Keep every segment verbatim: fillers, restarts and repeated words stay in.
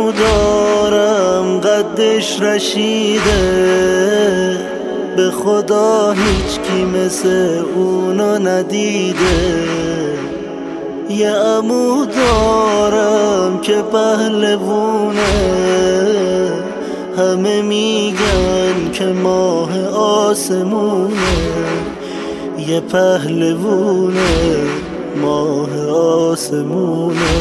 عمو دارم قدش رشیده، به خدا هیچ کی مثل اونو ندیده. یه عمو دارم که پهلوونه، همه میگن که ماه آسمونه. یه پهلوونه ماه آسمونه.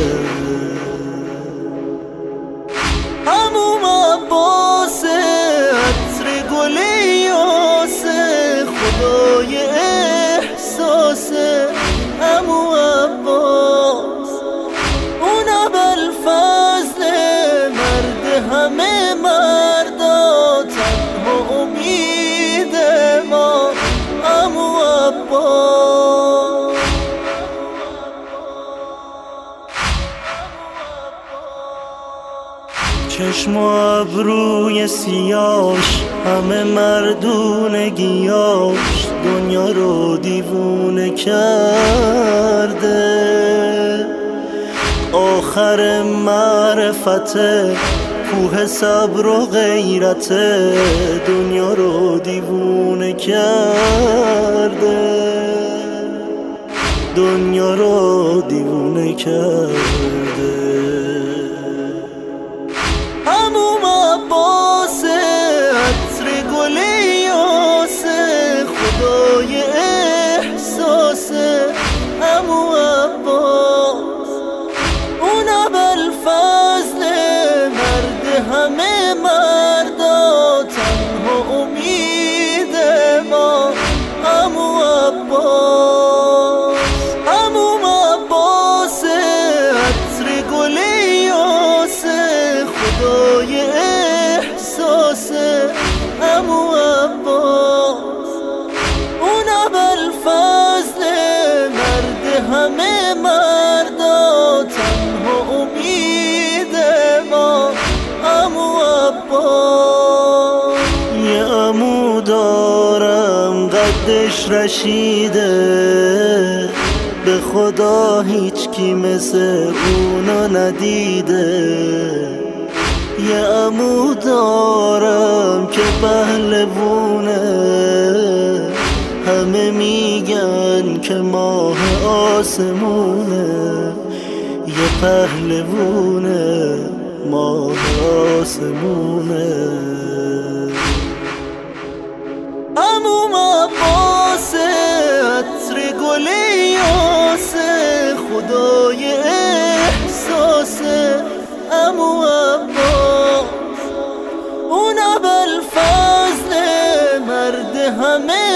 عمو عباس عطر گل یاسه، خدای احساسه. عمو عباس اون ابوالفضل، مرد همه مردا، تنها امید ما. عمو عباس چشم و ابروی سیاش، همه مردونگیاش دنیا رو دیوونه کرده. آخر معرفته کوه صبر و غیرته، دنیا رو دیوونه کرده. دنیا رو دیوونه کرده. عمو عباس عطر گل یاسه، خدای احساسه. عمو عباس اون ابوالفضل، مرد همه مردا، تنها امید ما. عمو عباس عمو عباس عطر گل یاسه، خدای احساسه. عمو عباس اون ابوالفضل، مرد همه مردا، تنها امید ما. عمو عباس یه عمو دارم قدش رشیده، به خدا هیچ کی مثل اونو ندیده. یه عمو دارم که پهلوونه، همه میگن که ماه آسمونه. یه پهلوونه ماه آسمونه. عمو عباس عطر گل یاسه، خدای احساسه. عمو عباس اون ابوالفضل، مرد همه